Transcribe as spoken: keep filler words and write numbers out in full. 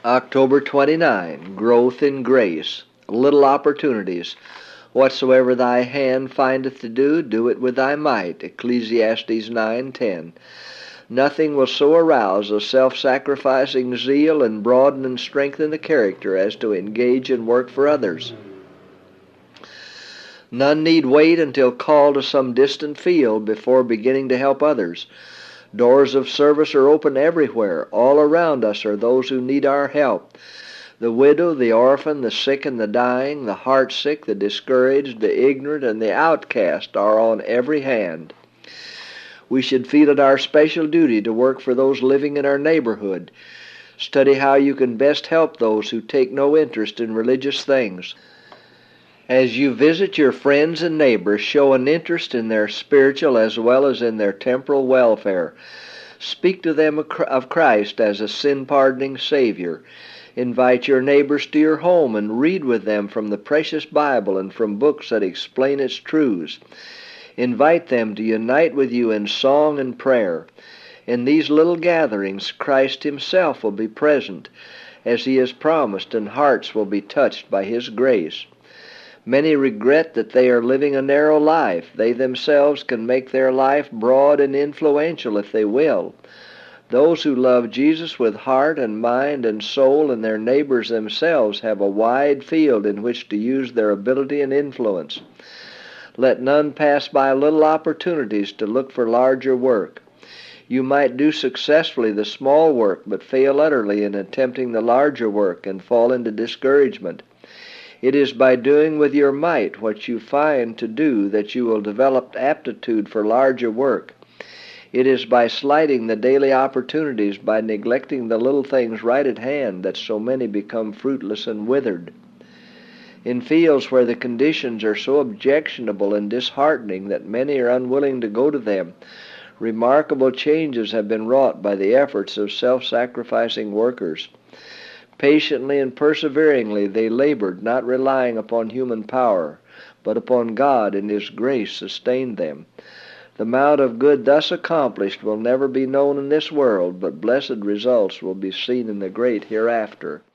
October twenty-ninth, Growth in Grace. Little opportunities. Whatsoever thy hand findeth to do, do it with thy might. Ecclesiastes nine ten. Nothing will so arouse a self-sacrificing zeal and broaden and strengthen the character as to engage in work for others. None need wait until called to some distant field before beginning to help others. Doors of service are open everywhere. All around us are those who need our help. The widow, the orphan, the sick and the dying, the heartsick, the discouraged, the ignorant, and the outcast are on every hand. We should feel it our special duty to work for those living in our neighborhood. Study how you can best help those who take no interest in religious things. As you visit your friends and neighbors, show an interest in their spiritual as well as in their temporal welfare. Speak to them of Christ as a sin-pardoning Savior. Invite your neighbors to your home and read with them from the precious Bible and from books that explain its truths. Invite them to unite with you in song and prayer. In these little gatherings, Christ Himself will be present, as He has promised, and hearts will be touched by His grace. Many regret that they are living a narrow life. They themselves can make their life broad and influential if they will. Those who love Jesus with heart and mind and soul and their neighbors themselves have a wide field in which to use their ability and influence. Let none pass by little opportunities to look for larger work. You might do successfully the small work, but fail utterly in attempting the larger work and fall into discouragement. It is by doing with your might what you find to do that you will develop aptitude for larger work. It is by slighting the daily opportunities, by neglecting the little things right at hand, that so many become fruitless and withered. In fields where the conditions are so objectionable and disheartening that many are unwilling to go to them, remarkable changes have been wrought by the efforts of self-sacrificing workers. Patiently and perseveringly they labored, not relying upon human power, but upon God and His grace sustained them. The amount of good thus accomplished will never be known in this world, but blessed results will be seen in the great hereafter.